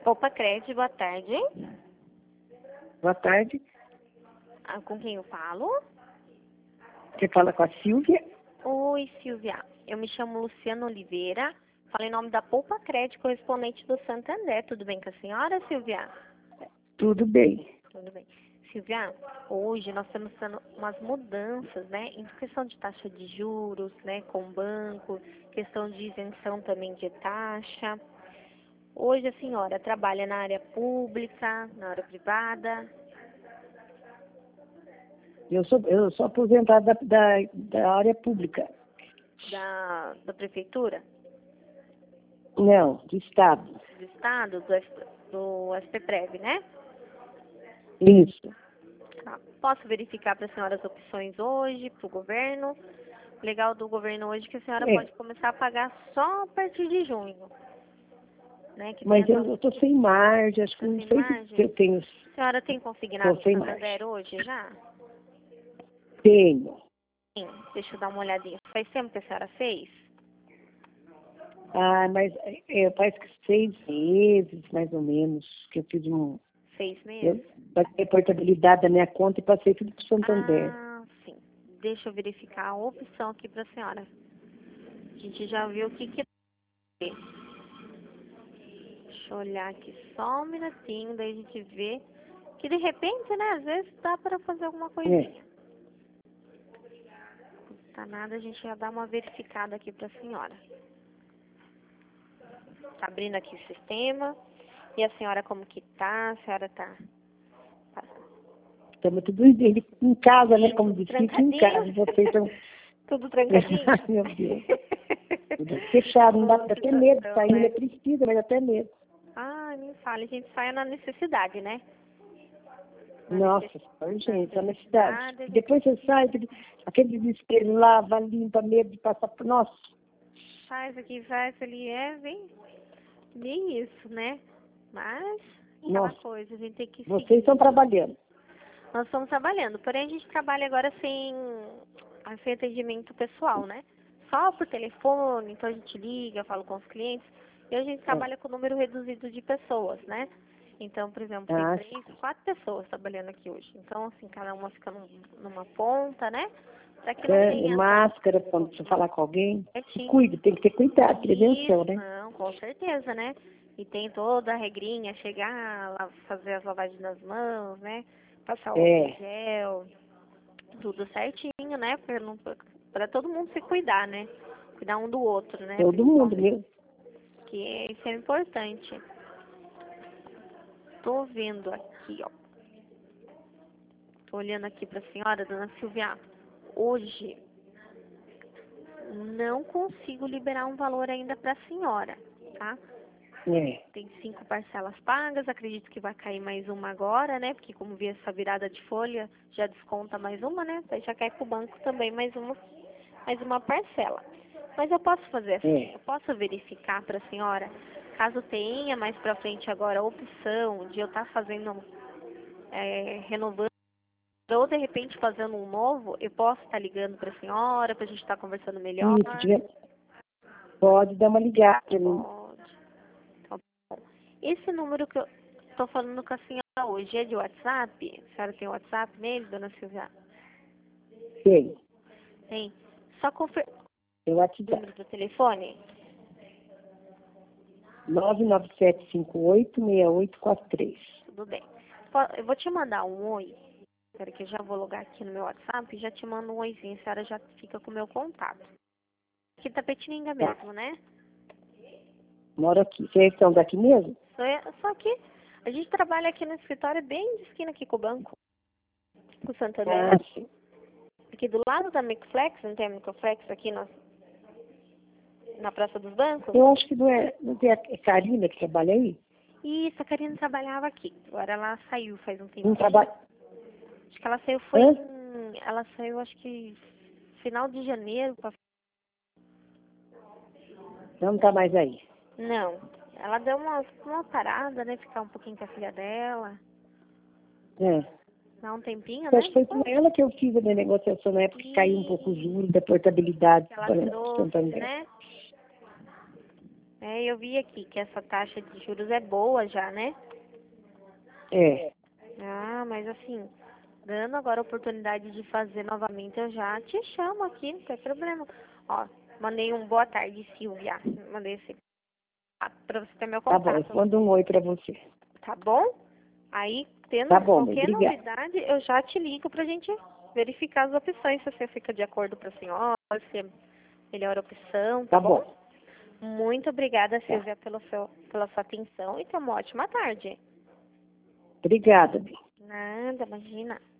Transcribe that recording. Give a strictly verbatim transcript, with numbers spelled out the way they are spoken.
Opa, Crédito, boa tarde. Boa tarde. Ah, com quem eu falo? Você fala com a Silvia? Oi, Silvia. Eu me chamo Luciana Oliveira. Falo em nome da Poupa Crédito, correspondente do Santander. Tudo bem com a senhora, Silvia? Tudo bem. Tudo bem. Silvia, hoje nós estamos tendo umas mudanças, né? Em questão de taxa de juros, né? Com o banco, questão de isenção também de taxa. Hoje a senhora trabalha na área pública, na área privada? Eu sou, eu sou aposentada da, da, da área pública. Da, da prefeitura? Não, do Estado. Do Estado? Do, F- do S P Prev, né? Isso. Tá. Posso verificar para a senhora as opções hoje, para o governo? O legal do governo hoje é que a senhora É, pode começar a pagar só a partir de junho. Né? Que tem mas eu essa estou sem margem, acho que essa não sei imagem. se eu tenho. A senhora tem consignado Estou o sem Santander margem. hoje já? Tenho. Sim, deixa eu dar uma olhadinha. Faz tempo que a senhora fez? Ah, mas é, parece que seis meses, mais ou menos, que eu fiz um. Seis Eu meses? passei a portabilidade da minha conta e passei tudo para o Santander. Ah, sim. Deixa eu verificar a opção aqui para a senhora. A gente já viu o que que tem. Deixa eu olhar aqui só um minutinho, daí a gente vê que de repente, né, às vezes dá para fazer alguma É. coisinha. Não tá nada, a gente já dá uma verificada aqui para a senhora. Tá abrindo aqui o sistema. E a senhora como que tá? A senhora tá, tá Estamos tudo em em casa, né? Como tudo disse, fique em casa. trancadinho? Vocês estão. Tudo trancadinho? Ai, meu Deus. Tudo fechado, não dá Boa até medo. situação, Sair né? é precisa, mas até medo. Ah, nem fale, a gente sai na necessidade, né? Na Nossa, necessidade, gente, a a necessidade. gente Depois você sai, aquele, aquele desespero, lava, limpa, medo de passar por. Nossa, faz aqui, faz ali, é, bem, bem isso, né? Mas, aquela nossa. coisa, a gente tem que Vocês seguir. estão trabalhando. Nós estamos trabalhando, porém a gente trabalha agora sem, sem atendimento pessoal, né? Só por telefone, então a gente liga, fala com os clientes, e a gente É. trabalha com número reduzido de pessoas, né? Então, por exemplo, tem Ah, três, quatro pessoas trabalhando aqui hoje. Então, assim, cada uma fica num- numa ponta, né? Para que não é, tenha máscara quando você falar com alguém. Se certinho. cuide, tem que ter cuidado, prevenção, Isso, né? não, com certeza, né? E tem toda a regrinha, chegar lá, fazer as lavagens das mãos, né? Passar o álcool É, gel, tudo certinho, né? Para todo mundo se cuidar, né? Cuidar um do outro, né? todo mundo Principalmente, mesmo. que isso é importante. Tô vendo aqui, ó. Tô olhando aqui para a senhora, dona Silvia. Hoje não consigo liberar um valor ainda para a senhora, tá? É. Tem cinco parcelas pagas, acredito que vai cair mais uma agora, né? Porque como vi essa virada de folha, já desconta mais uma, né? Daí já cai pro banco também mais uma, mais uma parcela. Mas eu posso fazer assim, É. eu posso verificar para a senhora, caso tenha mais para frente agora a opção de eu estar fazendo, é, renovando, ou de repente fazendo um novo, eu posso estar ligando para a senhora, para a gente estar conversando melhor. Isso, tiver- pode dar uma ligada pra mim. Pode. Tá bom. Esse número que eu tô falando com a senhora hoje é de WhatsApp? A senhora tem WhatsApp nele, dona Silvia? Sei. Tem. Só confirma Eu o WhatsApp. número do telefone? nove nove sete cinco oito seis oito quatro três. Tudo bem. Po- Eu vou te mandar um oi. Espera que eu já vou logar aqui no meu WhatsApp e já te mando um oizinho. A senhora já fica com o meu contato. Aqui tá Petininga Tá. mesmo, né? Moro aqui. Vocês são daqui mesmo? Só, só que a gente trabalha aqui no escritório bem de esquina aqui com o banco. Com o Santander. Ah, sim. Aqui do lado da Micflex, não tem a Micflex aqui na, na Praça dos Bancos? Eu acho que não é. Não tem a Karina que trabalha aí? Isso, a Karina trabalhava aqui. Agora ela saiu faz um tempo. Não trabalha. Acho que ela saiu foi Hã? em, ela saiu acho que final de janeiro. Pra... Não tá mais aí. Não, ela deu uma, uma parada, né? Ficar um pouquinho com a filha dela. É. Dá um tempinho, Eu acho né? que foi com ela que eu fiz a minha negociação na época que caiu um pouco o E juros da portabilidade que ela para trouxe, Santander. né? É, eu vi aqui que essa taxa de juros é boa já, né? É, Ah, mas assim, dando agora a oportunidade de fazer novamente, eu já te chamo aqui, não tem problema. Ó, mandei um boa tarde, Silvia. Mandei esse para você ter meu tá bom, eu contato, mando um oi pra você. tá bom? Aí, Tá tendo bom, mãe, qualquer obrigada. novidade, eu já te ligo pra gente verificar as opções, se você fica de acordo pra senhora, se é melhor opção, tá Tá bom? bom, Muito obrigada, tá. Silvia, pelo seu, pela sua atenção e tenha uma ótima tarde. Obrigada, bem. Nada, imagina.